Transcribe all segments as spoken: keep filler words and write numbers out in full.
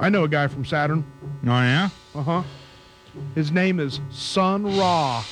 I know a guy from Saturn. Oh, yeah? Uh-huh. His name is Sun Ra.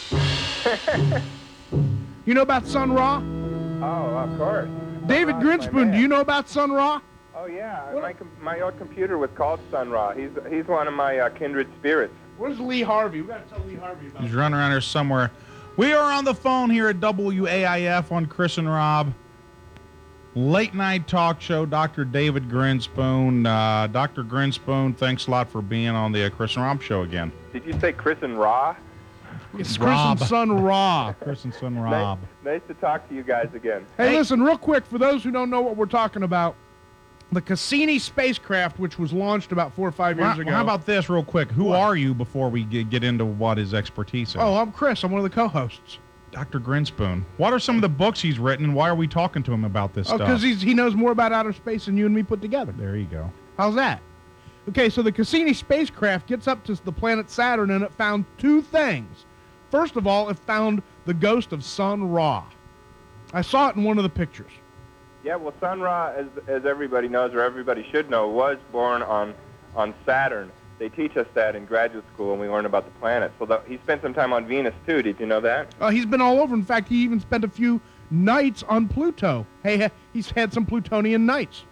You know about Sun Ra? Oh, of course. David Grinspoon, do you know about Sun Ra? Oh, yeah. My, com- my old computer was called Sun Ra. He's, he's one of my uh, kindred spirits. Where's Lee Harvey? We got to tell Lee Harvey about He's running around here somewhere. We are on the phone here at W A I F on Chris and Rob. Late night talk show, Doctor David Grinspoon. Uh, Doctor Grinspoon, thanks a lot for being on the uh, Chris and Rob show again. Did you say Chris and Ra? It's Chris and Sun Ra. Chris and Sun Rob. Nice, nice to talk to you guys again. Hey, hey, listen, real quick, for those who don't know what we're talking about, the Cassini spacecraft, which was launched about four or five years well, ago. How about this real quick? Who what? are you before we get, get into what his expertise is? Oh, I'm Chris. I'm one of the co-hosts. Doctor Grinspoon. What are some of the books he's written, and why are we talking to him about this oh, stuff? Oh, because he knows more about outer space than you and me put together. There you go. How's that? Okay, so the Cassini spacecraft gets up to the planet Saturn, and it found two things. First of all, it found the ghost of Sun Ra. I saw it in one of the pictures. Yeah, well, Sun Ra, as, as everybody knows, or everybody should know, was born on, on Saturn. They teach us that in graduate school, and we learn about the planet. So the, he spent some time on Venus, too. Did you know that? Uh, he's been all over. In fact, he even spent a few nights on Pluto. Hey, he's had some Plutonian nights.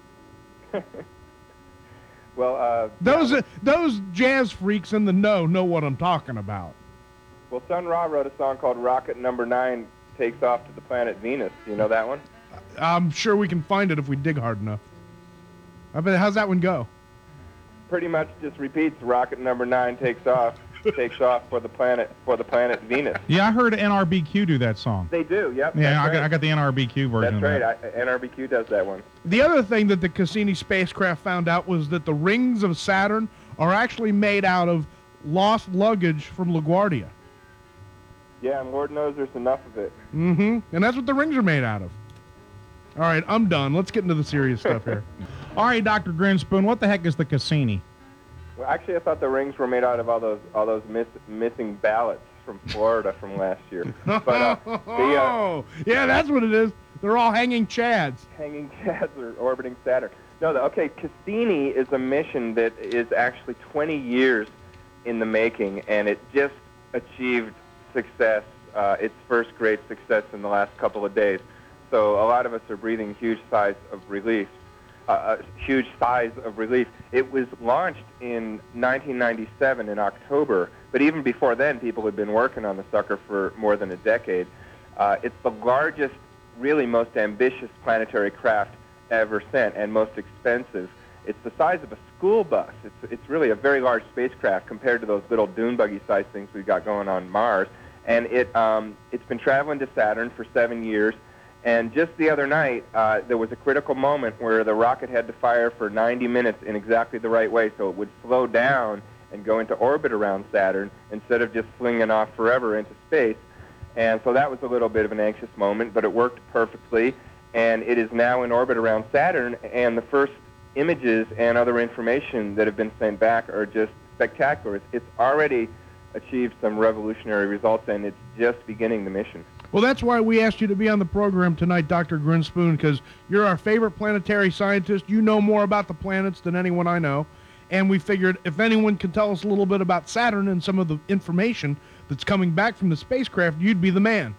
well, uh... Those, yeah. uh, those jazz freaks in the know know what I'm talking about. Well, Sun Ra wrote a song called Rocket Number Nine Takes Off to the Planet Venus. Do you know that one? I'm sure we can find it if we dig hard enough. I bet. How's that one go? Pretty much just repeats Rocket Number Nine takes off, takes off for the planet for the planet Venus. Yeah, I heard N R B Q do that song. They do. Yep. Yeah, I right. got, I got the N R B Q version. That's right. Of that. I, N R B Q does that one. The other thing that the Cassini spacecraft found out was that the rings of Saturn are actually made out of lost luggage from LaGuardia. Yeah, and Lord knows there's enough of it. Mm-hmm. And that's what the rings are made out of. All right, I'm done. Let's get into the serious stuff here. All right, Doctor Grinspoon, what the heck is the Cassini? Well, actually, I thought the rings were made out of all those all those miss, missing ballots from Florida from last year. But, uh, the, oh, uh, yeah, that's what it is. They're all hanging chads. Hanging chads are orbiting Saturn. No, the, okay, Cassini is a mission that is actually twenty years in the making, and it just achieved success, uh, its first great success in the last couple of days. So a lot of us are breathing huge sighs of relief. Uh, a huge sighs of relief. It was launched in nineteen ninety-seven in October, but even before then, people had been working on the sucker for more than a decade. Uh, it's the largest, really most ambitious planetary craft ever sent, and most expensive. It's the size of a school bus. It's it's really a very large spacecraft compared to those little dune buggy-sized things we've got going on Mars. And it um, it's been traveling to Saturn for seven years. And just the other night, uh, there was a critical moment where the rocket had to fire for ninety minutes in exactly the right way, so it would slow down and go into orbit around Saturn instead of just flinging off forever into space. And so that was a little bit of an anxious moment, but it worked perfectly. And it is now in orbit around Saturn, and the first images and other information that have been sent back are just spectacular. It's, it's already achieved some revolutionary results, and it's just beginning the mission. Well, that's why we asked you to be on the program tonight, Doctor Grinspoon, because you're our favorite planetary scientist. You know more about the planets than anyone I know. And we figured if anyone can tell us a little bit about Saturn and some of the information that's coming back from the spacecraft, you'd be the man.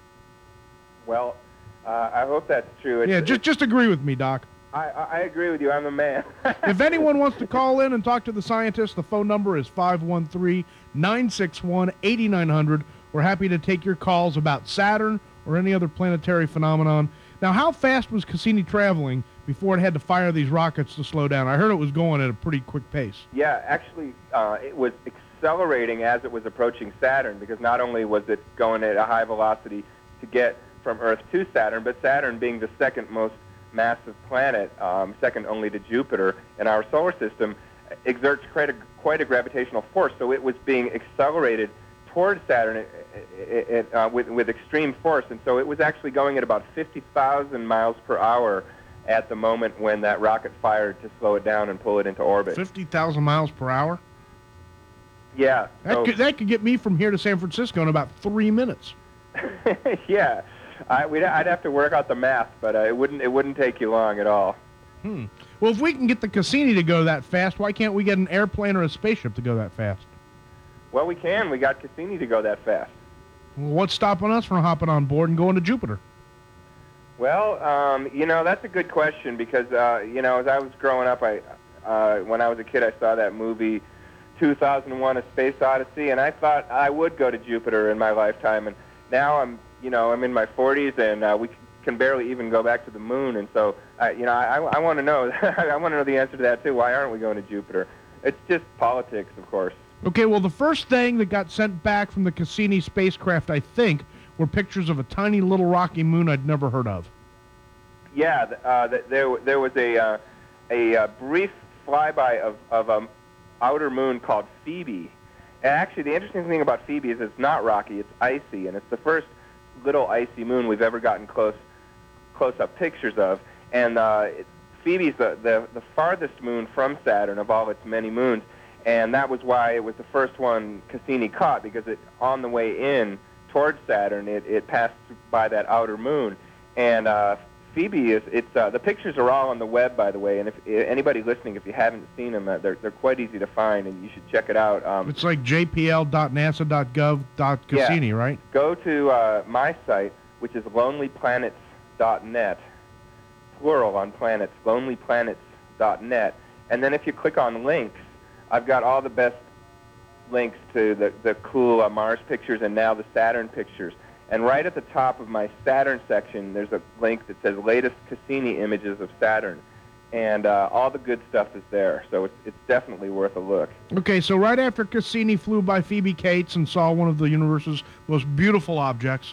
Well, uh, I hope that's true. It's, yeah, just just agree with me, Doc. I, I agree with you. I'm the man. If anyone wants to call in and talk to the scientist, the phone number is five one three, nine six one, eight nine zero zero. We're happy to take your calls about Saturn or any other planetary phenomenon. Now, how fast was Cassini traveling before it had to fire these rockets to slow down? I heard it was going at a pretty quick pace. Yeah, actually, uh, it was accelerating as it was approaching Saturn, because not only was it going at a high velocity to get from Earth to Saturn, but Saturn being the second most massive planet, um, second only to Jupiter in our solar system, exerts quite a, quite a gravitational force. So it was being accelerated towards Saturn it, it, it, uh, with, with extreme force. And so it was actually going at about fifty thousand miles per hour at the moment when that rocket fired to slow it down and pull it into orbit. fifty thousand miles per hour? Yeah. That, so, could, that could get me from here to San Francisco in about three minutes. yeah. I, we'd, I'd have to work out the math, but uh, it wouldn't it wouldn't take you long at all. Hmm. Well, if we can get the Cassini to go that fast, why can't we get an airplane or a spaceship to go that fast? Well, we can. We got Cassini to go that fast. Well, what's stopping us from hopping on board and going to Jupiter? Well, um, you know, that's a good question because, uh, you know, as I was growing up, I, uh, when I was a kid, I saw that movie two thousand one: A Space Odyssey, and I thought I would go to Jupiter in my lifetime. And now I'm, you know, I'm in my forties, and uh, we can barely even go back to the moon. And so, uh, you know, I, I want to know, I want to know the answer to that too. Why aren't we going to Jupiter? It's just politics, of course. Okay, well, the first thing that got sent back from the Cassini spacecraft, I think, were pictures of a tiny little rocky moon I'd never heard of. Yeah, th- uh, th- there there was a uh, a uh, brief flyby of of an outer moon called Phoebe. And actually, the interesting thing about Phoebe is it's not rocky; it's icy, and it's the first little icy moon we've ever gotten close close up pictures of. And uh, it, Phoebe's the, the the farthest moon from Saturn of all its many moons. And that was why it was the first one Cassini caught, because it, on the way in towards Saturn, it, it passed by that outer moon. And uh, Phoebe is, it's, uh, the pictures are all on the web, by the way, and if, if anybody listening, if you haven't seen them, uh, they're, they're quite easy to find, and you should check it out. Um, It's like j p l dot nasa dot gov dot Cassini, yeah. right? Go to uh, my site, which is lonely planets dot net, plural on planets, lonely planets dot net, and then if you click on links, I've got all the best links to the, the cool uh, Mars pictures and now the Saturn pictures. And right at the top of my Saturn section, there's a link that says latest Cassini images of Saturn. And uh, all the good stuff is there, so it's, it's definitely worth a look. Okay, so right after Cassini flew by Phoebe Cates and saw one of the universe's most beautiful objects,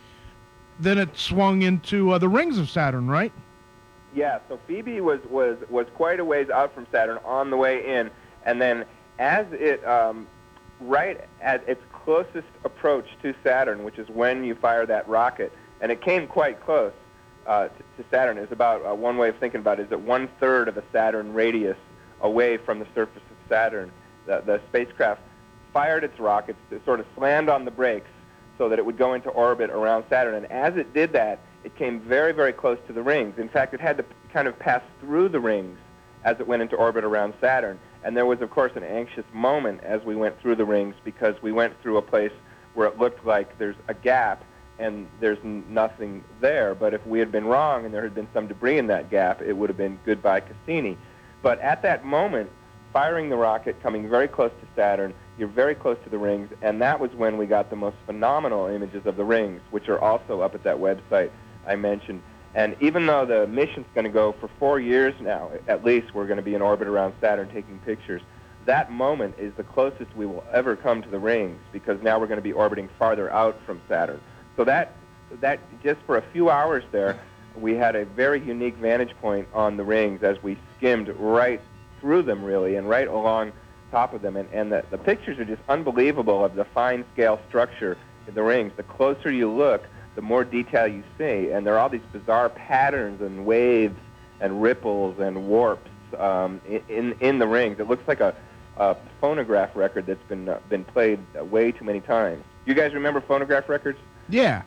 then it swung into uh, the rings of Saturn, right? Yeah, so Phoebe was, was, was quite a ways out from Saturn on the way in. And then as it, um, right at its closest approach to Saturn, which is when you fire that rocket, and it came quite close uh, to, to Saturn. It's about, uh, one way of thinking about it is that one-third of a Saturn radius away from the surface of Saturn, the, the spacecraft fired its rockets to sort of slammed on the brakes so that it would go into orbit around Saturn. And as it did that, it came very, very close to the rings. In fact, it had to kind of pass through the rings as it went into orbit around Saturn. And there was, of course, an anxious moment as we went through the rings because we went through a place where it looked like there's a gap and there's n- nothing there. But if we had been wrong and there had been some debris in that gap, it would have been goodbye Cassini. But at that moment, firing the rocket, coming very close to Saturn, you're very close to the rings, and that was when we got the most phenomenal images of the rings, which are also up at that website I mentioned. And even though the mission's going to go for four years now, at least, we're going to be in orbit around Saturn taking pictures, that moment is the closest we will ever come to the rings because now we're going to be orbiting farther out from Saturn. So that, that just for a few hours there, we had a very unique vantage point on the rings as we skimmed right through them, really, and right along top of them. And, and the, the pictures are just unbelievable of the fine-scale structure in the rings. The closer you look, the more detail you see, and there are all these bizarre patterns and waves and ripples and warps um, in in the rings. It looks like a, a phonograph record that's been uh, been played way too many times. You guys remember phonograph records? Yeah.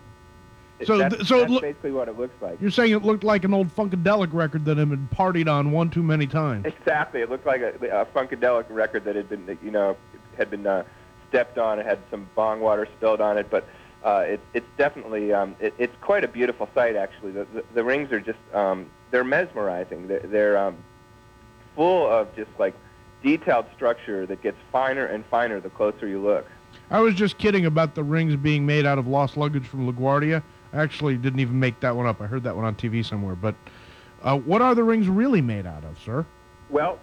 So, that's, th- so that's it lo- basically what it looks like. You're saying it looked like an old Funkadelic record that had been partied on one too many times. Exactly. It looked like a, a Funkadelic record that had been, that, you know, had been uh, stepped on. It had some bong water spilled on it, but uh, it, it's definitely um, it, it's quite a beautiful sight. Actually, the the, the rings are just um, they're mesmerizing. They're, they're um, full of just like detailed structure that gets finer and finer the closer you look. I was just kidding about the rings being made out of lost luggage from LaGuardia. I actually didn't even make that one up. I heard that one on T V somewhere. But uh, what are the rings really made out of, sir? Well,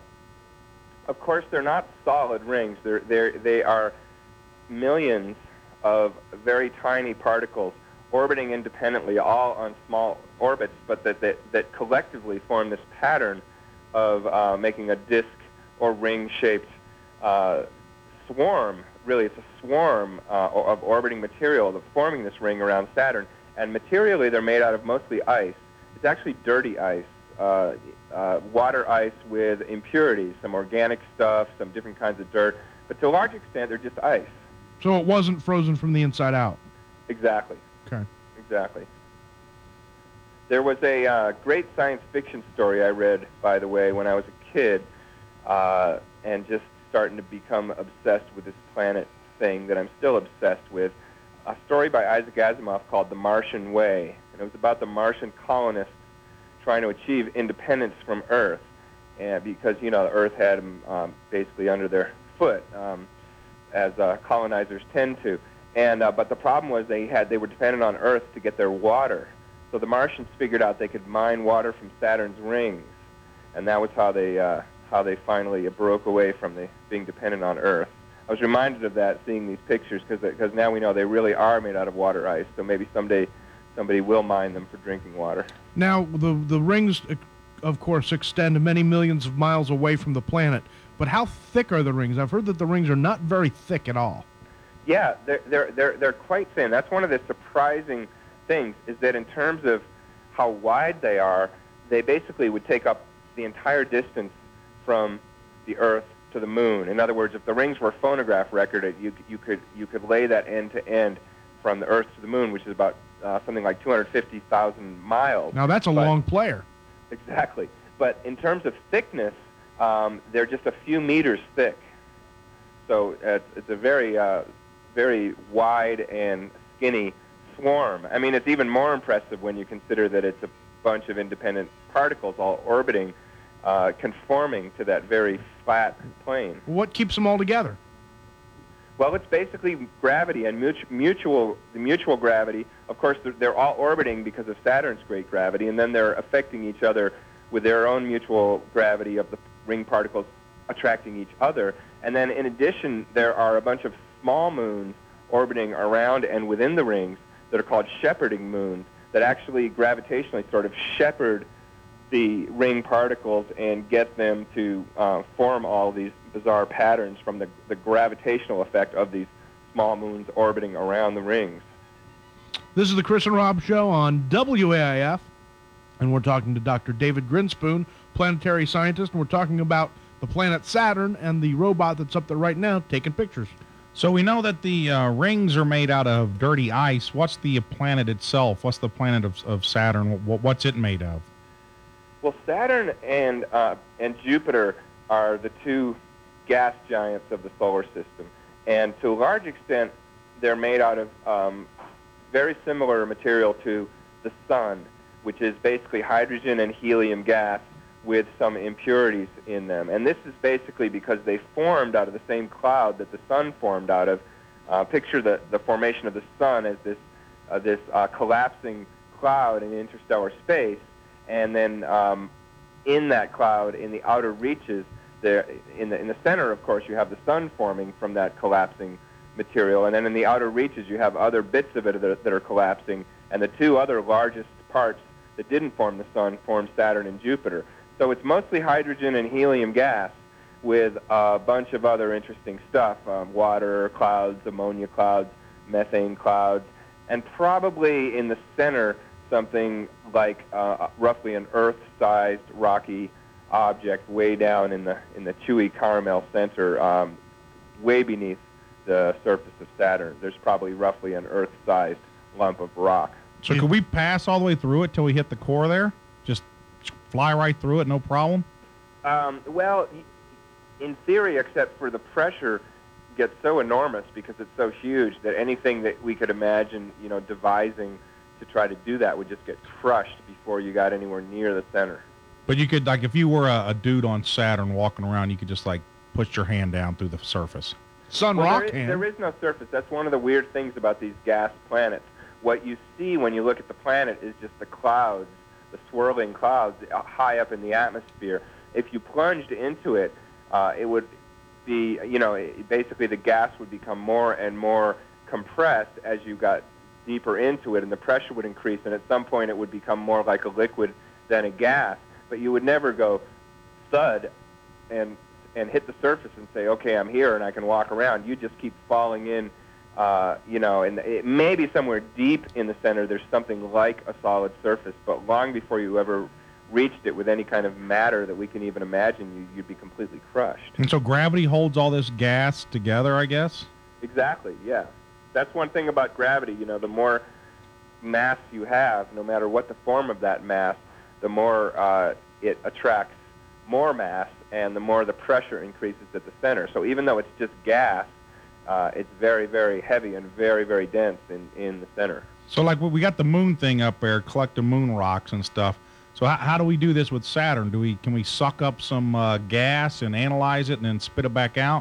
of course, they're not solid rings. They're, they're, they are millions of very tiny particles orbiting independently, all on small orbits, but that, that, that collectively form this pattern of uh, making a disk or ring-shaped uh, swarm. Really, it's a swarm uh, of orbiting material that's forming this ring around Saturn. And materially, they're made out of mostly ice. It's actually dirty ice, uh, uh, water ice with impurities, some organic stuff, some different kinds of dirt. But to a large extent, they're just ice. So it wasn't frozen from the inside out. Exactly. Okay. Exactly. There was a uh, great science fiction story I read, by the way, when I was a kid, uh, and just starting to become obsessed with this planet thing that I'm still obsessed with. A story by Isaac Asimov called The Martian Way, and it was about the Martian colonists trying to achieve independence from Earth, and because, you know, the Earth had them um, basically under their foot, um, as uh, colonizers tend to. And uh, but the problem was they had they were dependent on Earth to get their water. So the Martians figured out they could mine water from Saturn's rings, and that was how they uh, how they finally broke away from the being dependent on Earth. I was reminded of that seeing these pictures because because now we know they really are made out of water ice. So maybe someday somebody will mine them for drinking water. Now the the rings, of course, extend many millions of miles away from the planet. But how thick are the rings? I've heard that the rings are not very thick at all. Yeah, they're they're they're they're quite thin. That's one of the surprising things, is that in terms of how wide they are, they basically would take up the entire distance from the Earth to the Moon. In other words, if the rings were phonograph record, you you could you could lay that end to end from the Earth to the Moon, which is about uh, something like two hundred fifty thousand miles. Now that's a but, long player. Exactly. But in terms of thickness, um, they're just a few meters thick. So uh, it's a very uh, very wide and skinny swarm. I mean, it's even more impressive when you consider that it's a bunch of independent particles all orbiting, uh, conforming to that very flat plane. What keeps them all together? Well, it's basically gravity and mutual, mutual the mutual gravity. Of course, they're, they're all orbiting because of Saturn's great gravity, and then they're affecting each other with their own mutual gravity of the ring particles attracting each other. And then, in addition, there are a bunch of small moons orbiting around and within the rings that are called shepherding moons that actually gravitationally sort of shepherd the ring particles and get them to uh, form all these bizarre patterns from the, the gravitational effect of these small moons orbiting around the rings. This is the Chris and Rob Show on W A I F, and we're talking to Doctor David Grinspoon, planetary scientist, and we're talking about the planet Saturn and the robot that's up there right now taking pictures. So we know that the uh, rings are made out of dirty ice. What's the planet itself? What's the planet of, of Saturn? What, what's it made of? Well, Saturn and uh, and Jupiter are the two gas giants of the solar system, and to a large extent, they're made out of um, very similar material to the Sun, which is basically hydrogen and helium gas with some impurities in them. And this is basically because they formed out of the same cloud that the Sun formed out of. Uh, picture the, the formation of the Sun as this uh, this uh, collapsing cloud in interstellar space, and then um, in that cloud, in the outer reaches, there in the in the center, of course, you have the Sun forming from that collapsing material, and then in the outer reaches, you have other bits of it that are, that are collapsing, and the two other largest parts that didn't form the Sun formed Saturn and Jupiter. So it's mostly hydrogen and helium gas with a bunch of other interesting stuff, um, water clouds, ammonia clouds, methane clouds, and probably in the center something like uh, roughly an Earth-sized rocky object way down in the in the chewy caramel center, um, way beneath the surface of Saturn. There's probably roughly an Earth-sized lump of rock. So could we pass all the way through it till we hit the core there? Just fly right through it, no problem? Um, well, in theory, except for the pressure gets so enormous because it's so huge that anything that we could imagine, you know, devising to try to do that would just get crushed before you got anywhere near the center. But you could, like, if you were a, a dude on Saturn walking around, you could just, like, push your hand down through the surface. Sun well, rock there is, hand. there is no surface. That's one of the weird things about these gas planets. What you see when you look at the planet is just the clouds, the swirling clouds high up in the atmosphere. If you plunged into it, uh, it would be, you know, it, basically the gas would become more and more compressed as you got deeper into it, and the pressure would increase, and at some point it would become more like a liquid than a gas. But you would never go thud and and hit the surface and say, okay, I'm here and I can walk around. You just keep falling in, uh, you know, and it may be somewhere deep in the center there's something like a solid surface, but long before you ever reached it with any kind of matter that we can even imagine, you, you'd be completely crushed. And so gravity holds all this gas together, I guess? Exactly, yeah. That's one thing about gravity. You know, the more mass you have, no matter what the form of that mass, the more uh, it attracts more mass, and the more the pressure increases at the center. So even though it's just gas, uh, it's very, very heavy and very, very dense in, in the center. So like we got the moon thing up there, collecting moon rocks and stuff. So how, how do we do this with Saturn? Do we can we suck up some uh, gas and analyze it and then spit it back out?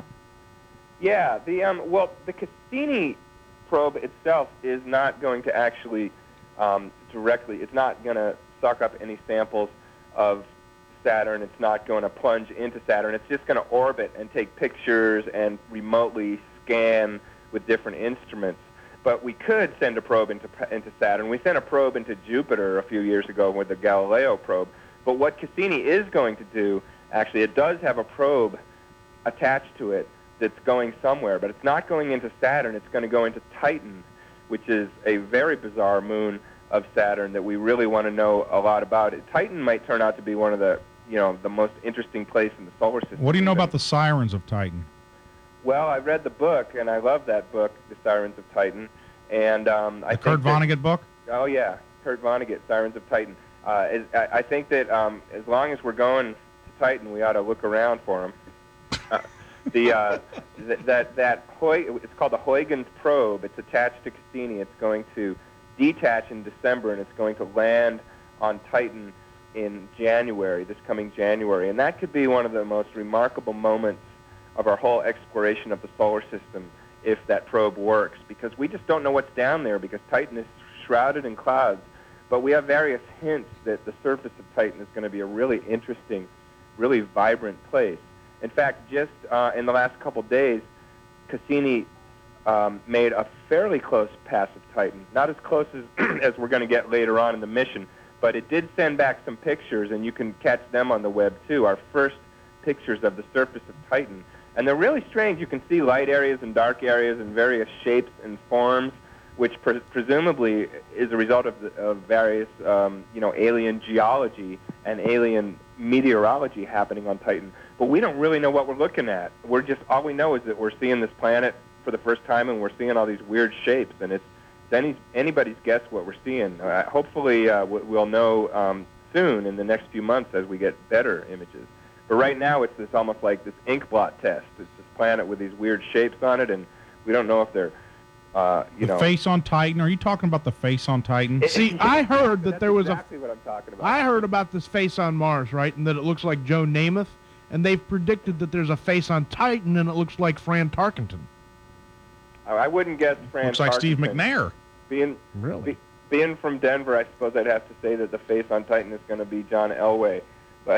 Yeah, the um, well, the Cassini probe itself is not going to actually um, directly. It's not going to suck up any samples of Saturn. It's not going to plunge into Saturn. It's just going to orbit and take pictures and remotely scan with different instruments. But we could send a probe into into Saturn. We sent a probe into Jupiter a few years ago with the Galileo probe. But what Cassini is going to do, actually, it does have a probe attached to it that's going somewhere, but it's not going into Saturn. It's going to go into Titan, which is a very bizarre moon of Saturn that we really want to know a lot about. Titan might turn out to be one of the, you know, the most interesting place in the solar system. What do you know about the Sirens of Titan? Well, I read the book, and I love that book, The Sirens of Titan. And um, I the think Kurt that, Vonnegut book? Oh, yeah, Kurt Vonnegut, Sirens of Titan. Uh, is, I, I think that um, as long as we're going to Titan, we ought to look around for them. Uh, the uh, th- that that Huy- it's called the Huygens probe. It's attached to Cassini. It's going to detach in December, and it's going to land on Titan in January, this coming January. And that could be one of the most remarkable moments of our whole exploration of the solar system if that probe works, because we just don't know what's down there, because Titan is shrouded in clouds. But we have various hints that the surface of Titan is going to be a really interesting, really vibrant place. In fact, just uh, in the last couple days, Cassini um, made a fairly close pass of Titan. Not as close as, as we're going to get later on in the mission, but it did send back some pictures, and you can catch them on the web too, our first pictures of the surface of Titan. And they're really strange. You can see light areas and dark areas in various shapes and forms, which pre- presumably is a result of, the, of various, um, you know, alien geology and alien meteorology happening on Titan. But we don't really know what we're looking at. We're just, all we know is that we're seeing this planet for the first time, and we're seeing all these weird shapes, and it's, it's any, anybody's guess what we're seeing. Uh, hopefully uh, we'll know um, soon in the next few months as we get better images. But right now it's this almost like this ink blot test. It's this planet with these weird shapes on it, and we don't know if they're, uh, you the know. face on Titan. Are you talking about the face on Titan? It- See, I heard that That's there was exactly what I'm talking a. about. I heard about this face on Mars, right, and that it looks like Joe Namath, and they've predicted that there's a face on Titan, and it looks like Fran Tarkenton. I wouldn't guess Fran Looks like Steve Tarkenton. McNair. Being, Really? be, being from Denver, I suppose I'd have to say that the face on Titan is going to be John Elway. But,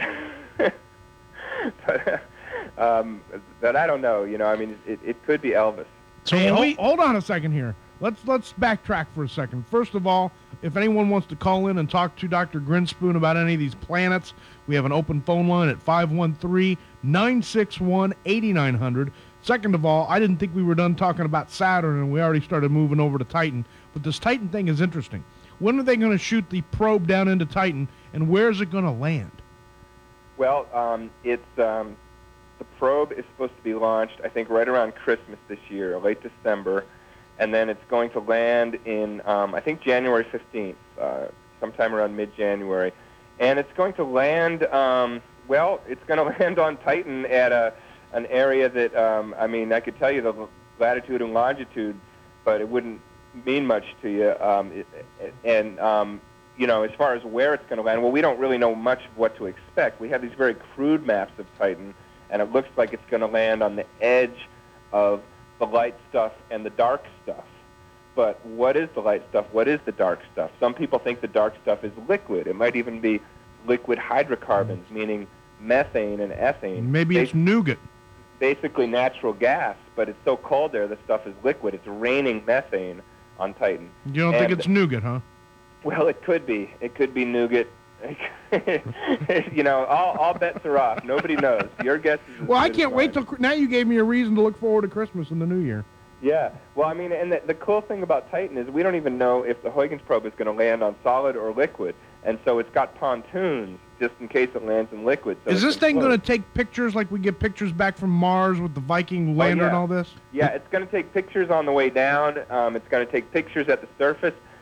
but, um, but I don't know. You know, I mean, it, it could be Elvis. So Hey, when hol- we, hold on a second here. Let's let's backtrack for a second. First of all, if anyone wants to call in and talk to Doctor Grinspoon about any of these planets, we have an open phone line at five one three, nine six one, eight nine zero zero. Second of all, I didn't think we were done talking about Saturn, and we already started moving over to Titan. But this Titan thing is interesting. When are they going to shoot the probe down into Titan, and where is it going to land? Well, um, it's um, the probe is supposed to be launched, I think, right around Christmas this year, late December, and then it's going to land in, um, I think, January fifteenth, uh, sometime around mid-January. And it's going to land, um, well, it's going to land on Titan at a an area that, um, I mean, I could tell you the latitude and longitude, but it wouldn't mean much to you. Um, it, and, um, you know, as far as where it's going to land, well, we don't really know much of what to expect. We have these very crude maps of Titan, and it looks like it's going to land on the edge of the light stuff and the dark stuff. But what is the light stuff? What is the dark stuff? Some people think the dark stuff is liquid. It might even be liquid hydrocarbons, meaning methane and ethane. Maybe it's nougat. Basically natural gas, but it's so cold there, the stuff is liquid. It's raining methane on Titan. You don't And- think it's nougat, huh? Well, it could be. It could be nougat. You know, all, all bets are off. Nobody knows. Your guess is as Well, I good as can't wait mine. till now. You gave me a reason to look forward to Christmas and the New Year. Yeah. Well, I mean, and the, the cool thing about Titan is we don't even know if the Huygens probe is going to land on solid or liquid, and so it's got pontoons just in case it lands in liquid. So Is it this can thing float. going to take pictures like we get pictures back from Mars with the Viking lander yeah. and all this? Yeah, it's going to take pictures on the way down. Um, it's going to take pictures at the surface.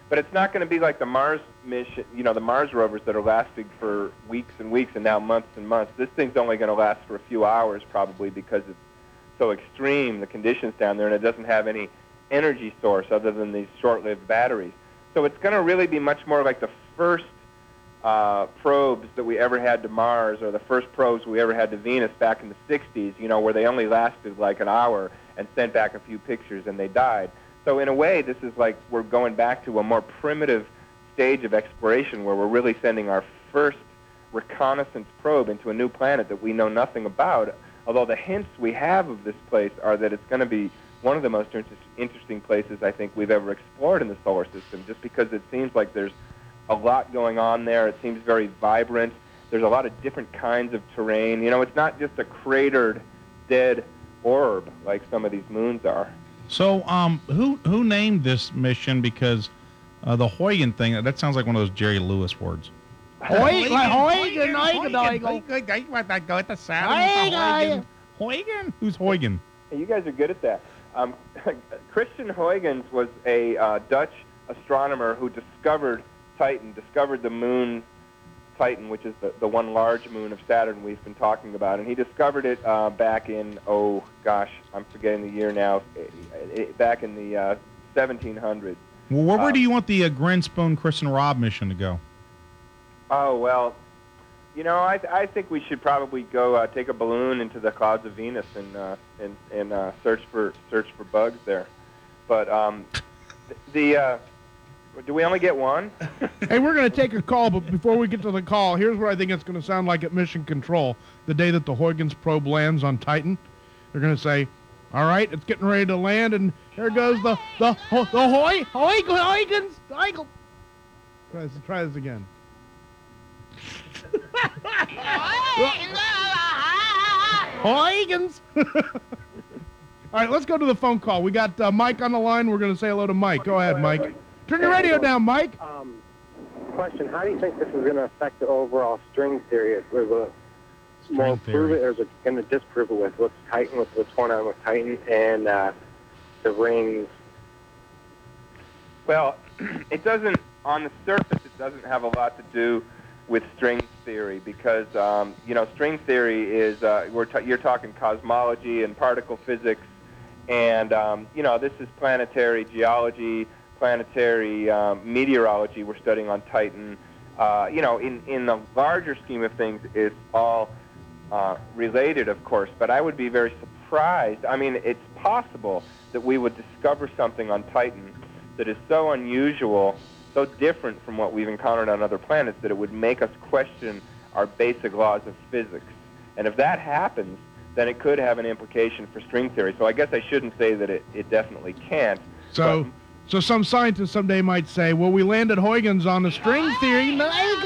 But it's not going to be like the Mars mission, you know, the Mars rovers that are lasting for weeks and weeks and now months and months. This thing's only going to last for a few hours probably because it's so extreme, the conditions down there, and it doesn't have any energy source other than these short-lived batteries. So it's going to really be much more like the first uh, probes that we ever had to Mars, or the first probes we ever had to Venus back in the sixties, you know, where they only lasted like an hour and sent back a few pictures and they died. So in a way, this is like we're going back to a more primitive stage of exploration where we're really sending our first reconnaissance probe into a new planet that we know nothing about, although the hints we have of this place are that it's going to be one of the most inter- interesting places I think we've ever explored in the solar system, just because it seems like there's a lot going on there. It seems very vibrant. There's a lot of different kinds of terrain. You know, it's not just a cratered, dead orb like some of these moons are. So, um, who who named this mission? Because uh, the Huygens thing, that sounds like one of those Jerry Lewis words. Huygens, Huygens, Huygens, Huygens. Huygens? Who's Huygens? Hey, you guys are good at that. Um, Christian Huygens was a uh, Dutch astronomer who discovered Titan, discovered the moon Titan, which is the, the one large moon of Saturn we've been talking about. And he discovered it uh, back in, oh, gosh, I'm forgetting the year now, it, it, back in the uh, seventeen hundreds. Well, where, where uh, do you want the uh, Grinspoon, Chris and Rob mission to go? Oh, well, you know, I, th- I think we should probably go uh, take a balloon into the clouds of Venus and uh, and, and uh, search for search for bugs there. But um, the... Uh, do we only get one? Hey, we're going to take a call, but before we get to the call, here's what I think it's going to sound like at Mission Control the day that the Huygens probe lands on Titan. They're going to say, all right, it's getting ready to land, and there goes the the the Hoy Huygens. Huygens. Try this, try this again. Huygens. All right, let's go to the phone call. We got uh, Mike on the line. We're going to say hello to Mike. Go ahead, Mike. Turn your radio down, Mike. Um, question, how do you think this is going to affect the overall string theory? Will it more prove it, or is it going to disprove it with what's Titan, with what's going on with Titan and uh, the rings? Well, it doesn't, on the surface, it doesn't have a lot to do with string theory because, um, you know, string theory is, uh, we're t- you're talking cosmology and particle physics, and, um, you know, this is planetary geology, planetary um, meteorology we're studying on Titan. Uh, you know, in, in the larger scheme of things, it's all uh, related, of course, but I would be very surprised. I mean, it's possible that we would discover something on Titan that is so unusual, so different from what we've encountered on other planets, that it would make us question our basic laws of physics. And if that happens, then it could have an implication for string theory. So I guess I shouldn't say that it, it definitely can't. So... But, So some scientists someday might say, well, we landed Huygens on the string theory.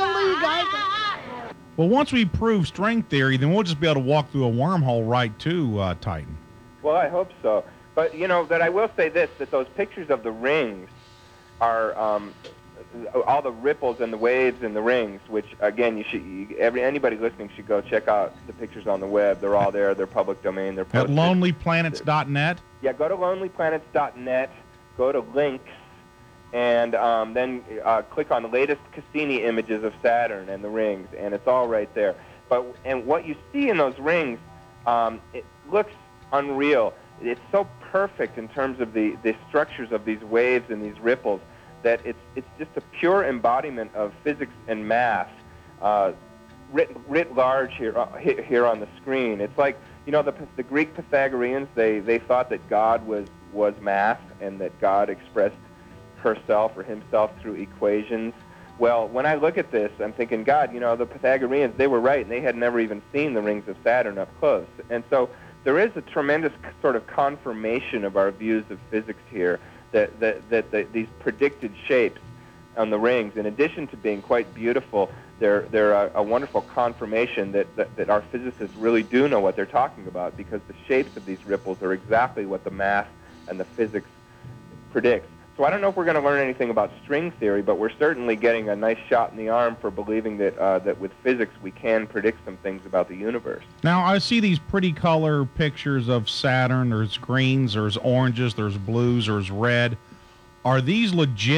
Well, once we prove string theory, then we'll just be able to walk through a wormhole right to uh, Titan. Well, I hope so. But, you know, that I will say this, that those pictures of the rings are um, all the ripples and the waves in the rings, which, again, you should you, every anybody listening should go check out the pictures on the web. They're all there. They're public domain. They're posted. At lonely planets dot net? Yeah, go to lonely planets dot net. Go to links, and um, then uh, click on the latest Cassini images of Saturn and the rings, and it's all right there. But and what you see in those rings, um, it looks unreal. It's so perfect in terms of the, the structures of these waves and these ripples that it's it's just a pure embodiment of physics and math, uh, writ writ large here uh, here on the screen. It's like, you know, the the Greek Pythagoreans, they they thought that God was was math and that God expressed herself or himself through equations. Well, when I look at this, I'm thinking, God, you know, the Pythagoreans, they were right, and they had never even seen the rings of Saturn up close. And so there is a tremendous sort of confirmation of our views of physics here, that, that, that, that these predicted shapes on the rings, in addition to being quite beautiful, they're, they're a, a wonderful confirmation that, that, that our physicists really do know what they're talking about, because the shapes of these ripples are exactly what the math and the physics predicts. So I don't know if we're going to learn anything about string theory, but we're certainly getting a nice shot in the arm for believing that uh, that with physics we can predict some things about the universe. Now, I see these pretty color pictures of Saturn. There's greens, there's oranges, there's blues, there's red. Are these legit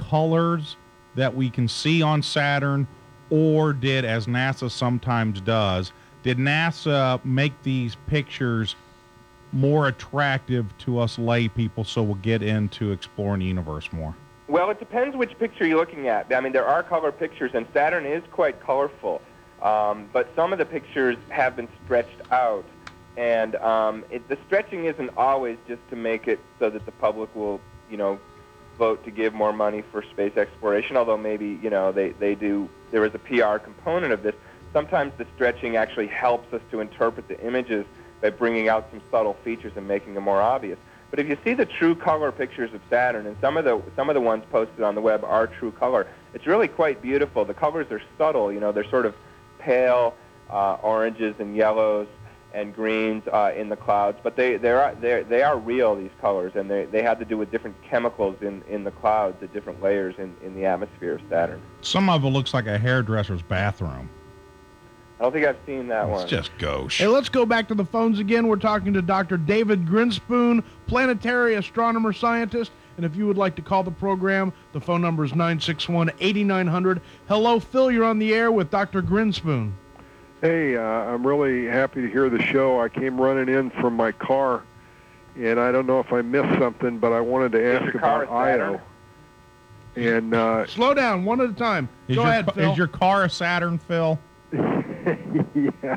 colors that we can see on Saturn, or did, as NASA sometimes does, did NASA make these pictures more attractive to us lay people so we'll get into exploring the universe more? Well, it depends which picture you're looking at. I mean, there are color pictures, and Saturn is quite colorful. Um, but some of the pictures have been stretched out. And um, it, the stretching isn't always just to make it so that the public will, you know, vote to give more money for space exploration, although maybe, you know, they, they do, there is a P R component of this. Sometimes the stretching actually helps us to interpret the images by bringing out some subtle features and making them more obvious. But if you see the true color pictures of Saturn, and some of the some of the ones posted on the web are true color, it's really quite beautiful. The colors are subtle, you know, they're sort of pale uh, oranges and yellows and greens uh, in the clouds, but they they are they they are real, these colors, and they they have to do with different chemicals in in the clouds, the different layers in in the atmosphere of Saturn. Some of it looks like a hairdresser's bathroom. I don't think I've seen that It's one. just gauche. Hey, let's go back to the phones again. We're talking to Doctor David Grinspoon, planetary astronomer scientist. And if you would like to call the program, the phone number is nine six one, eight nine zero zero. Hello, Phil. You're on the air with Doctor Grinspoon. Hey, uh, I'm really happy to hear the show. I came running in from my car, and I don't know if I missed something, but I wanted to Is ask your car about a I Saturn? O. And uh, Slow down, one at a time. Is Go your, ahead, Phil. Is your car a Saturn, Phil? yes.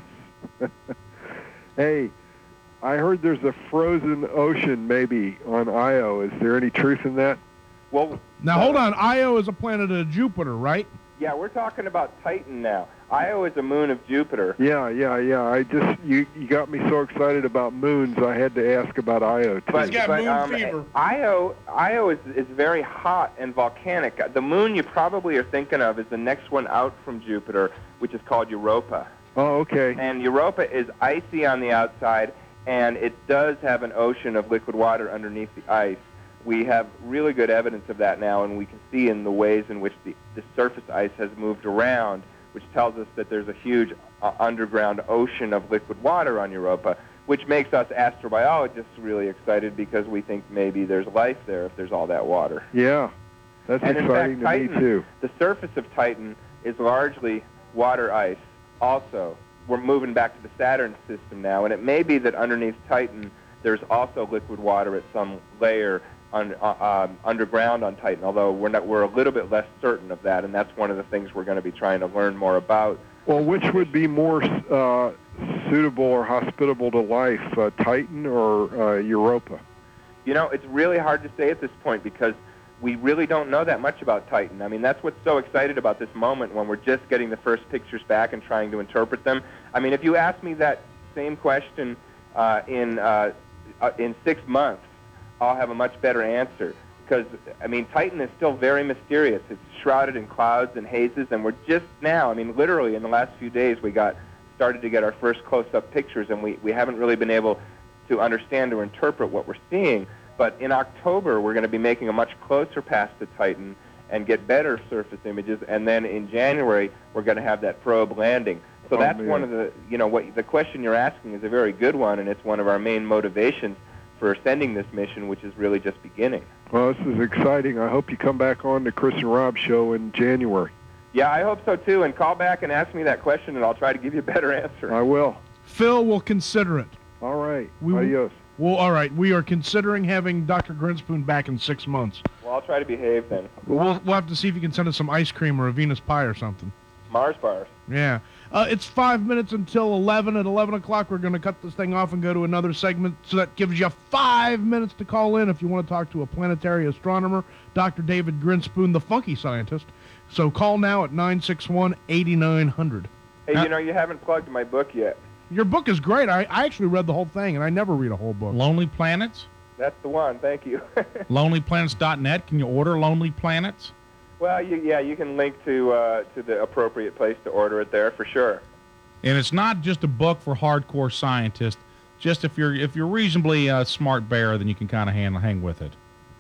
Hey, I heard there's a frozen ocean maybe on Io. Is there any truth in that? Well, Now, uh, hold on. Io is a planet of Jupiter, right? Yeah, we're talking about Titan now. Io is a moon of Jupiter. Yeah, yeah, yeah. I just you you got me so excited about moons. I had to ask about Io too. But, got but moon um, fever. Io, Io is, is very hot and volcanic. The moon you probably are thinking of is the next one out from Jupiter, which is called Europa. Oh, okay. And Europa is icy on the outside, and it does have an ocean of liquid water underneath the ice. We have really good evidence of that now, and we can see in the ways in which the, the surface ice has moved around, which tells us that there's a huge uh, underground ocean of liquid water on Europa, which makes us astrobiologists really excited because we think maybe there's life there if there's all that water. Yeah, that's And in exciting fact, to me Titan, too. the surface of Titan is largely water ice. Also, we're moving back to the Saturn system now, and it may be that underneath Titan there's also liquid water at some layer on, uh, um, underground on Titan, although we're not, we're a little bit less certain of that, and that's one of the things we're going to be trying to learn more about. Well, which would be more uh, suitable or hospitable to life, uh, Titan or uh, Europa? You know, it's really hard to say at this point because we really don't know that much about Titan. I mean, that's what's so excited about this moment when we're just getting the first pictures back and trying to interpret them. I mean, if you ask me that same question uh, in uh, uh, in six months, I'll have a much better answer because, I mean, Titan is still very mysterious. It's shrouded in clouds and hazes, and we're just now, I mean, literally in the last few days, we got started to get our first close-up pictures, and we, we haven't really been able to understand or interpret what we're seeing. But in October, we're going to be making a much closer pass to Titan and get better surface images, and then in January, we're going to have that probe landing. So Oh, that's man. one of the, you know, what the question you're asking is a very good one, and it's one of our main motivations for sending this mission, which is really just beginning. Well, this is exciting. I hope you come back on the Chris and Rob show in January. Yeah, I hope so too, and call back and ask me that question, and I'll try to give you a better answer. I will. Phil will consider it. All right. We will- Adios. Well, all right. We are considering having Doctor Grinspoon back in six months. Well, I'll try to behave then. We'll, we'll have to see if you can send us some ice cream or a Venus pie or something. Mars bars. Yeah. Uh, it's five minutes until eleven. At eleven o'clock, we're going to cut this thing off and go to another segment. So that gives you five minutes to call in if you want to talk to a planetary astronomer, Doctor David Grinspoon, the funky scientist. So call now at nine six one, eight nine zero zero. Hey, Uh, you know, you haven't plugged my book yet. Your book is great. I, I actually read the whole thing, and I never read a whole book. Lonely Planets? That's the one. Thank you. lonely planets dot net. Can you order Lonely Planets? Well, you, yeah, you can link to uh, to the appropriate place to order it there for sure. And it's not just a book for hardcore scientists. Just if you're if you're reasonably uh, smart bear, then you can kind of hang hang with it.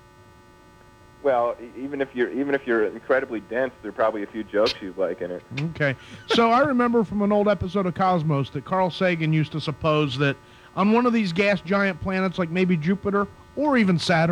Well, e- even if you're even if you're incredibly dense, there are probably a few jokes you'd like in it. Okay. So I remember from an old episode of Cosmos that Carl Sagan used to suppose that on one of these gas giant planets, like maybe Jupiter or even Saturn,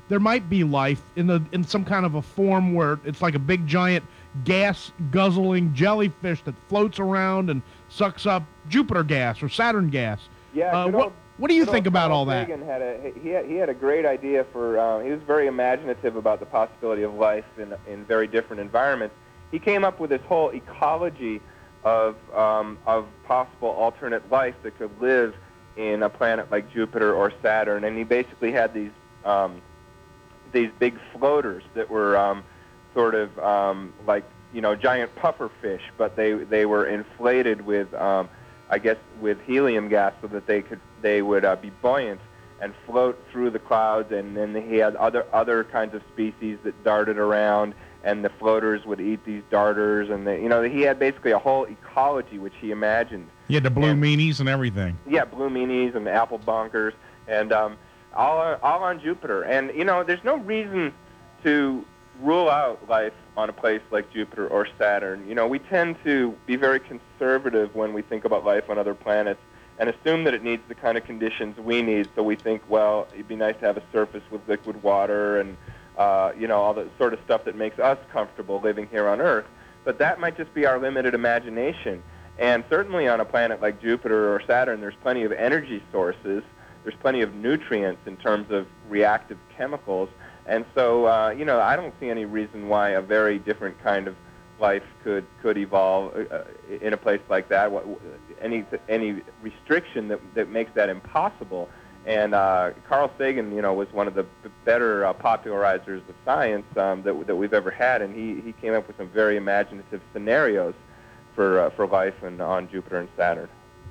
there might be life in the in some kind of a form where it's like a big giant gas guzzling jellyfish that floats around and sucks up Jupiter gas or Saturn gas. Yeah. Uh, good what old, what do you good think old about Carl all that? Sagan had a he had, he had a great idea for. Uh, he was very imaginative about the possibility of life in in very different environments. He came up with this whole ecology of um, of possible alternate life that could live in a planet like Jupiter or Saturn, and he basically had these um, these big floaters that were um, sort of um, like you know giant puffer fish, but they they were inflated with um, I guess with helium gas so that they could they would uh, be buoyant and float through the clouds, and then he had other other kinds of species that darted around, and the floaters would eat these darters, and they, you know he had basically a whole ecology which he imagined. You had the blue And- meanies and everything. Yeah, blue meanies and apple bonkers, and um, all on, all on Jupiter. And you know, there's no reason to rule out life on a place like Jupiter or Saturn. You know, we tend to be very conservative when we think about life on other planets, and assume that it needs the kind of conditions we need. So we think, well, it'd be nice to have a surface with liquid water and uh, you know all the sort of stuff that makes us comfortable living here on Earth. But that might just be our limited imagination. And certainly on a planet like Jupiter or Saturn, there's plenty of energy sources. There's plenty of nutrients in terms of reactive chemicals. And so, uh, you know, I don't see any reason why a very different kind of life could could evolve uh, in a place like that. What, any any restriction that that makes that impossible. And uh, Carl Sagan, you know, was one of the better uh, popularizers of science um, that that we've ever had, and he he came up with some very imaginative scenarios for uh, for life and on Jupiter and Saturn.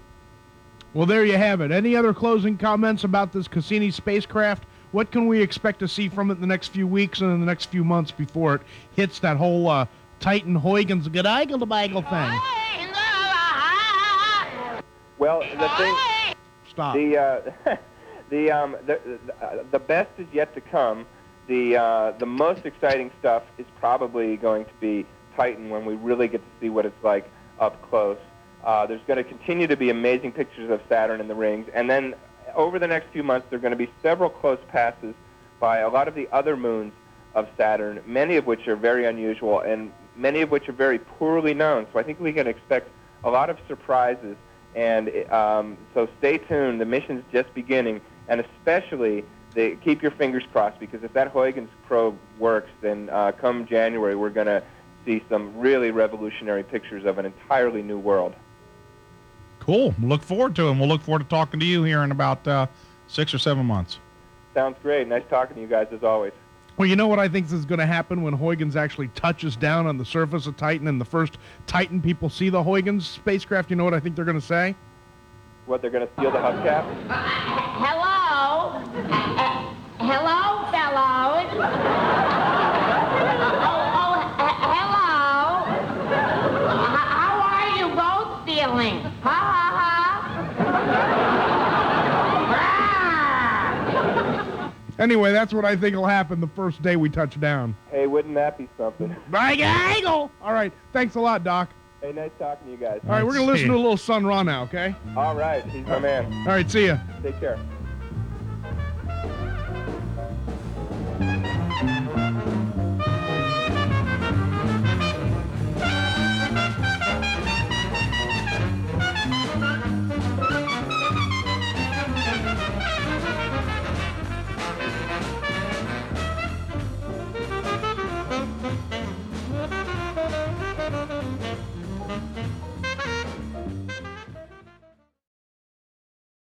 Well, there you have it. Any other closing comments about this Cassini spacecraft? What can we expect to see from it in the next few weeks and in the next few months before it hits that whole uh, Titan-Huygens G'daigle-bagel thing? Well, the thing, Stop. the uh, the um the, the the best is yet to come. The uh, the most exciting stuff is probably going to be Titan when we really get to see what it's like up close. Uh, there's going to continue to be amazing pictures of Saturn and the rings, and then over the next few months there are going to be several close passes by a lot of the other moons of Saturn, many of which are very unusual and many of which are very poorly known. So I think we can expect a lot of surprises, and um, so stay tuned. The mission's just beginning, and especially the, keep your fingers crossed, because if that Huygens probe works, then uh, come January we're going to see some really revolutionary pictures of an entirely new world. Cool. We'll look forward to it. And we'll look forward to talking to you here in about uh, six or seven months. Sounds great. Nice talking to you guys as always. Well, you know what I think is going to happen when Huygens actually touches down on the surface of Titan and the first Titan people see the Huygens spacecraft? You know what I think they're going to say? What, they're going to steal the hubcap? Hello? Uh, hello, fellows? oh, oh, h- hello? H- how are you both feeling? Ha, ha, ha. Anyway, that's what I think will happen the first day we touch down. Hey, wouldn't that be something? Bagel! All right. Thanks a lot, Doc. Hey, nice talking to you guys. All right, we're going to Let's listen see. to a little Sun Ra now, okay? All right, he's my man. All right, see ya. Take care.